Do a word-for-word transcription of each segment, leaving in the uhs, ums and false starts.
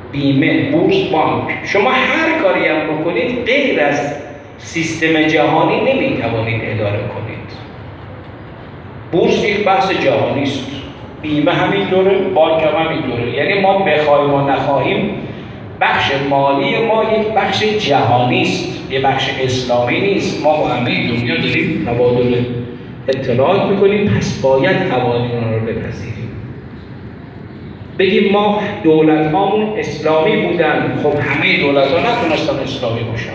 بیمه، بورس، بانک. شما هر کاری هم بکنید غیر از سیستم جهانی نمیتوانید اداره کنید. بورس یک بحث جهانی است، بیمه همینطوره، بانک هم همینطوره. یعنی ما بخوایم و نخواهیم بخش مالی ما یک بخش جهانی است، یک بخش اسلامی نیست. ما با همه دنیا داریم تبادل اطلاعات میکنیم، پس باید قوانین رو بپذیریم. بگیم ما دولت هامون اسلامی بودن، خب همه دولت ها نتونستن اسلامی باشن.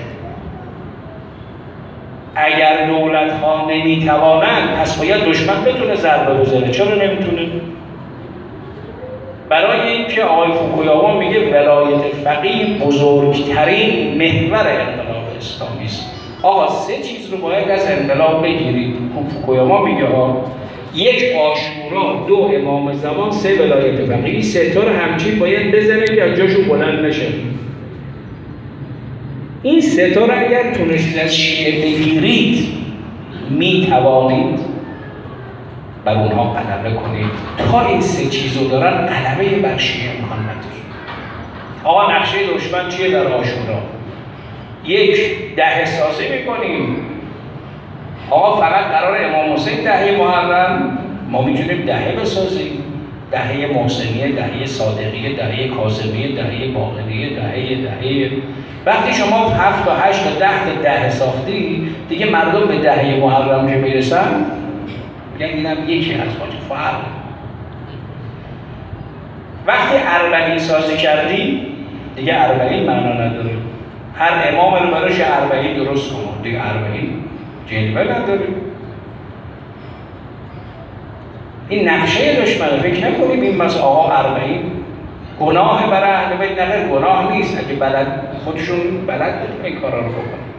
اگر دولت ها نمیتوانند پس باید دشمن بتونه ضربه بزنه. چرا نمیتونه؟ برای اینکه آقای فوکویاما میگه ولایت فقیه بزرگترین محور انقلاب اسلامی است. آقا سه چیز رو باید از انقلاب بگیرید. فوکویاما میگه ها یک عاشورا، دو امام زمان، سه ولایت فقیه. سه تا رو همچین باید بزنه که از جاشون بلند نشه. این سه تا رو اگر تونستید از شیعه بگیرید میتوانید بر اونها غلبه کنید. تا این سه چیز رو دارن غلبه بر شیعه امکان نداره. آقا نقشه دشمن چیه در عاشورا؟ یک، دهه سازی میکنیم. آقا فقط قرار امام حسین دهه محرم، ما میتونیم دهه بسازیم. دهه محسنیه، دهه صادقیه، دهه کاظمیه، دهه باقریه، دهه دهه وقتی شما هفت تا هشت تا ده تا دهه ساختی، دیگه مردم به دهه محرم که میرسن میگن اینم یکی از ما فرق. وقتی اربعین سازی کردی دیگه اربعین معنا نداره. هر امام رو براش اربعین درست کن، دیگه اربعین جلوه نداره. این نقشه دشمنه. فکر نکنید این مثلا آقا اربعین گناه برای اهل بیت. نه، گناه نیست. اگه بلد خودشون بلد بودن این کارا رو بکنن.